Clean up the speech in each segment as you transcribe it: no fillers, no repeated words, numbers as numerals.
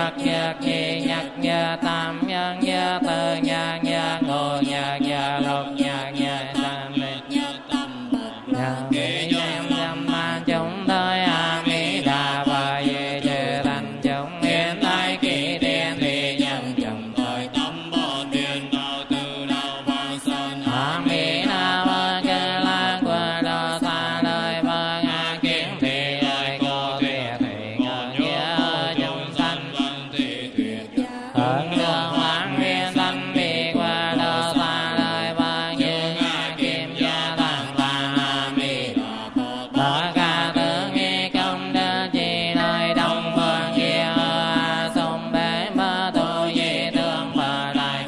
nhất nhất nhị nhất nhất tam nhất nhất tư nhất nhất ngũ nhất nhất lục nhất nhất tam nhất nhất kỷ nhâm nhâm man chúng tới a mi đà phật di chư thành chúng hiện tại kỷ tiên thì nhân chủng thời tâm bồ tiên đạo từ đạo vang sơn a mi đà phật cơ la qua đô xa đời vâng a kiến thị ơi cô tuyệt thị ngờ nhớ chúng sanh ơn đường hoang nguyên tâm bị qua đô xa đời vâng như a kim gia tăng vàng a mi đà phật tất cả tướng nghi công đức chi nơi đông phương kia a sung bế mơ tu di tương bờ đại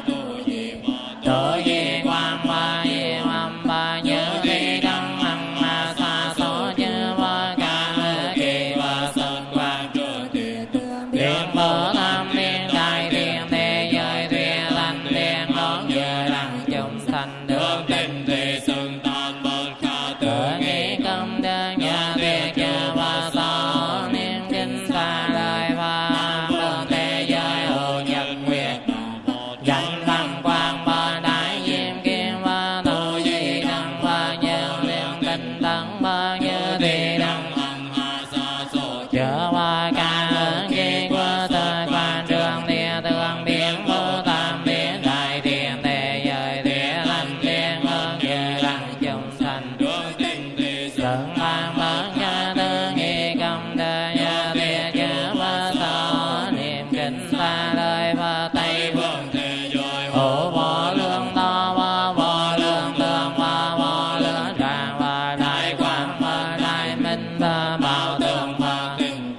tu di quang ba di âm ba như khi đăng âm ma sa số chư vô ca kỳ và sơn quang điện bồ tham liên đại thiên thế giới thuyết thanh thiên ngón giờ đăng chúng sanh đường tình thì xưng tan bất khả tự nghĩ công đức nhà tuyệt chư và so niệm kinh ta lời và phương thế giới hữu nhật nguyệt danh văn quang ba đại diêm kim và tu di đăng và nhân liên tinh tấn và như thị đăng âm ha sa số chớ và ca ơn kỳ của thời quan trường địa tương biến vô tam biến đại thiên thế giới thuyết thanh thiên ngón giờ đăng chúng sanh đường tình thì sơn mang bất khả tư nghi công đức nhà tuyệt chư và so niệm kinh ta lời và tây phương thế giới hộ vô lượng to và vô lượng tương và vô lượng tràng và đại quang và đại minh và bảo tường và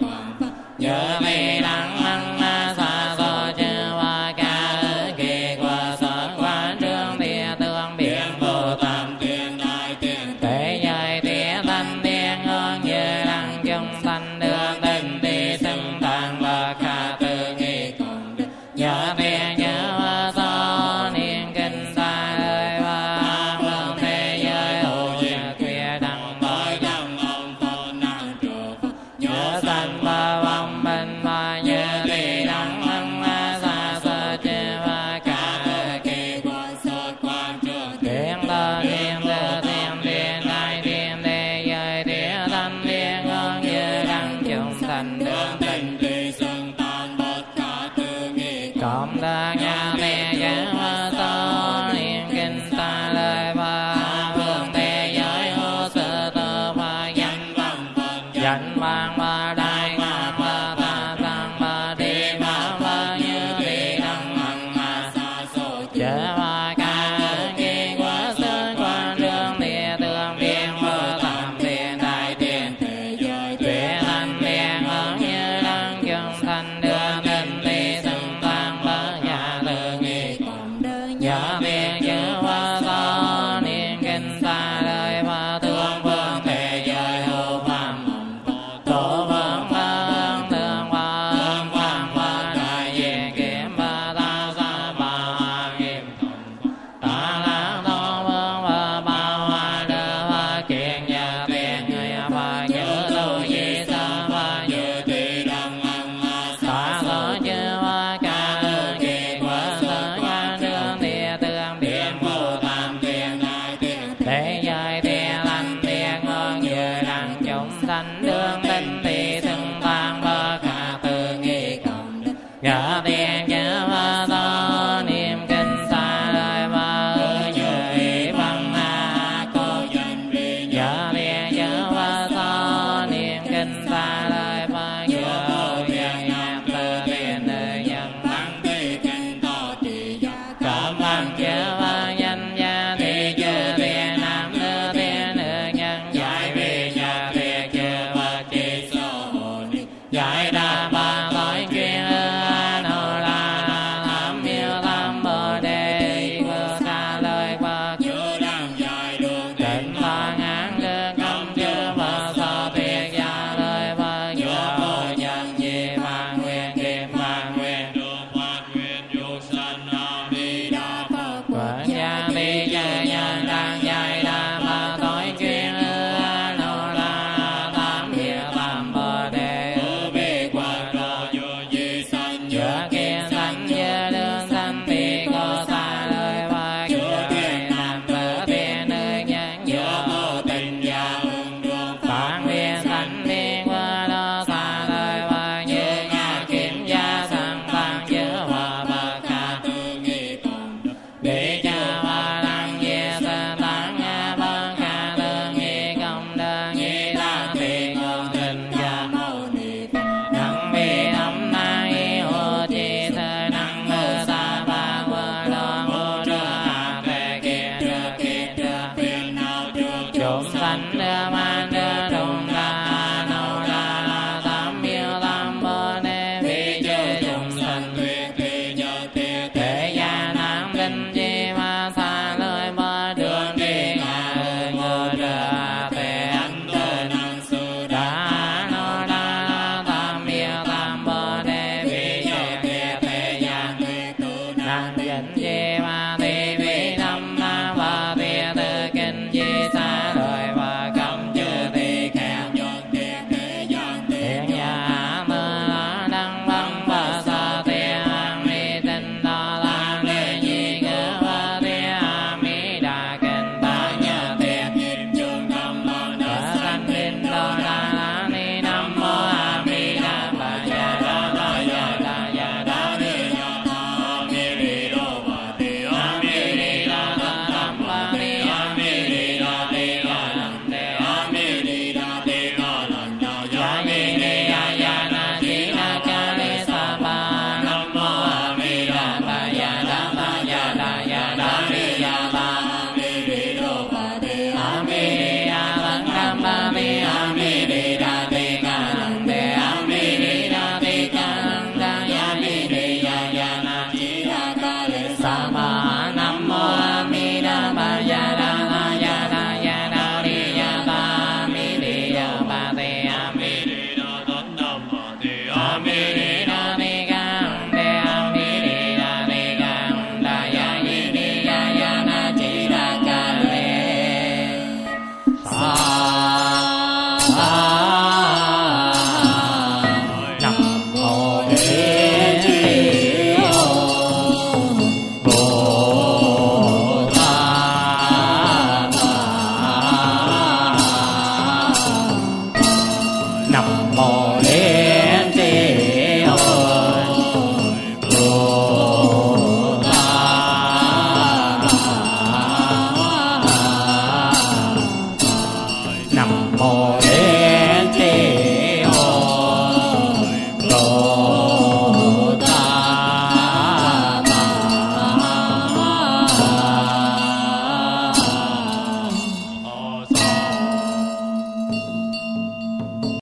nhớ vì đăng măng na sa so chư và ca kỳ của sở quan trương địa tương biến vô tam thiên đại thiên thế giới địa thanh thiên ngôn như đăng chúng sanh đường tình ti xưng tạng và khả tư nghi nhớ thiên nhớ và so niệm kinh ta lời và phương thế giới hữu nhật khuya đăng bởi đăng ông phật năng trụ nhớ sanh và vong bình và như thị đăng âm ma sa sơ chư và cả kỳ của xuất quan trường thiên tơ thiên tư thiên thiên đại thiên thế giới địa thanh thiên ngôn như đăng chúng sanh đường tình thì xưng tan bất khả tư nghi công đức nhà thế giới và so niệm kinh ta lời và phương thế giới hữu sự tự và danh văn và đại ngàn và ta tăng và đi và như thị đăng âm ma sa số chớ và ca kỳ của sơn quan trường địa tương biến vô tam thiên đại thiên thế giới thuyết thanh thiên ngôn như đăng chúng sanh đường tình thì xưng tăng bất khả tư nghi nhớ thiên chư và so niệm kinh ta lời và thương phương thế giới hữu phạm tổ vương phương tương quang và đại diện kiếm và ta sa ba nghiêm ta lãng tổ vương và bao hoa đơ và kiện nhà tiền người và như tu di sơ và như thị đăng âm ta tổ chư và ca kỳ của sở quan trương địa tương biến vô tam thiên đại thiên thế giới thiên thanh thiên ngôn như đăng chúng sanh đường